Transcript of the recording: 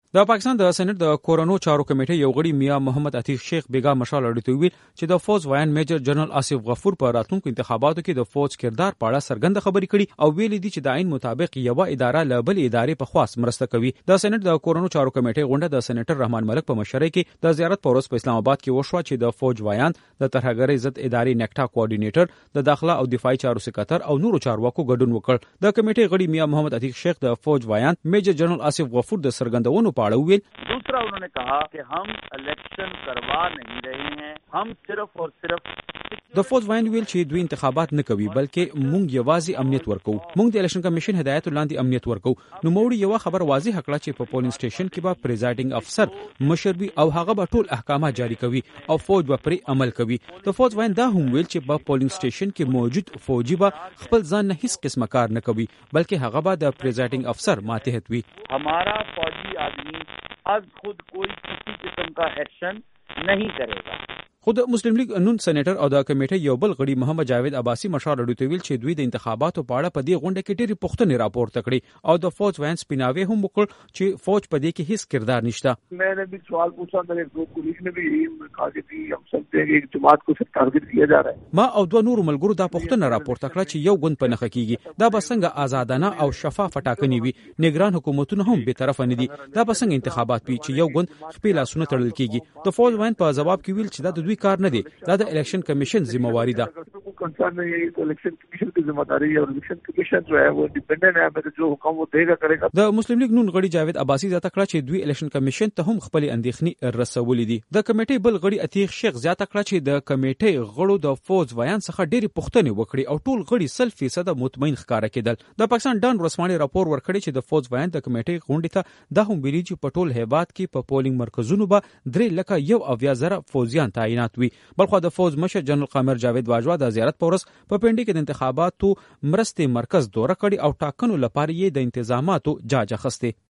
د پاکستان د سېنات د کورونو چارو کمیټې یو غړي میا محمد عتیق شیخ بیگا مشال اړیته ویل چې د فوج وایان میجر جنرال آصف غفور په راتلونکو انتخاباتو کې د فوج کردار په اړه څرګند خبرې کړي او ویلي دي چې د عین مطابق یو اداره له بل ادارې په خواص مرسته کوي. د سېنات د کورونو چارو کمیټې غونډه د سېنیټر رحمان ملک په مشرۍ کې د زیارت پروس په اسلام آباد کې وشوه چې د فوج وایان د ترهګرۍ ضد ادارې نیکټا کوارډینیټر د داخله او دفاعي چارو سکرټر او نورو چارواکو ګډون وکړ. د کمیټې غړي میا محمد عتیق شیخ د فوج وایان میجر جنرال آصف غفور د سرګندونو په اړه ویل. दूसरा उन्होंने कहा कि हम इलेक्शन करवा नहीं रहे हैं, हम सिर्फ और सिर्फ د فوج وایان ویل چې دوی انتخابات نه کوي بلکې مونږ یوازې امنیت ورکو. مونږ د الیکشن کمیشن هدایت لاندې امنیت ورکو. نو موړي یو خبر واضح کړه چې په پولینګ سټیشن کې به پریزایډینګ افسر مشر وي او هغه به ټول احکامات جاری کوي او فوج به پرې عمل کوي. د فوج وایان دا هم ویل چې په پولینګ سټیشن کې موجود فوجي به خپل ځان نه هیڅ قسمه کار نه کوي بلکې هغه به د پریزایډینګ افسر ماتحت وي. हमारा फौजी आदमी आज खुद कोई किसी किस्म का एक्शन नहीं करेगा. خود مسلم لیگ نون سېنیټر او د کمیټې یو بل غړي محمد جاوید عباسی مشال اړیته ویل چې دوی د انتخاباتو په اړه په دې غونډه کې ډېری پوښتنې راپورته کړې او د فوج وایان سپیناوي هم وکړ چې فوج په دې کې هیڅ کردار نشته. میں نے بھی سوال پوچھا میرے دو پولیس نے بھی کہا کہ ہم سمجھتے ہیں کہ ایک جماعت کو صرف ٹارگٹ کیا جا رہا ہے. ما او دوه نور ملګرو دا پوښتنه راپورته کړه چې یو ګوند په نخښه کیږي دا به څنګه آزادانه او شفاف ټاکنې وي. نگران حکومتونه هم به طرف نه دي. دا به څنګه انتخابات وي چې یو ګوند خپل لاسونه تړل کیږي. د فوج وایان په جواب کې ویل چې دا د دوی کار نه دی. دا د الیکشن کمیشن ذمہ واری ده. کنسرن نہیں ہے تو الیکشن کمیشن کی ذمہ داری ہے اور الیکشن کمیشن جو ہے وہ انڈیپینڈنٹ ہے. میں جو حکم وہ دے گا کرے گا. د مسلم لیگ نون غړي جاوید عباسی زیاته کړه چې دوی الیکشن کمیشن ته هم خپل اندېښنې رسولې دي. د کمیټې بل غړي عتیق شیخ زیاته کړه چې د کمیټې غړو د فوج وایان څخه ډېری پوښتنې وکړي او ټول غړي 100% مطمئن ښکارا کېدل. د پاکستان ډان ورسماني راپور ورکړي چې د فوج وایان د کمیټې غونډې ته د هم ویلي چې په ټول هیواد کې په پولینګ مرکزونو به 3,01,000 فوجیان تعینات وي. بلخو د فوج مشر جنرال قمر جاوید باجوا د زیارت پورس په پنډي کې د انتخاباتو مرستې مرکز دوره کړي او ټاکنو لپاره یې د انتظاماتو جاج اخیسته.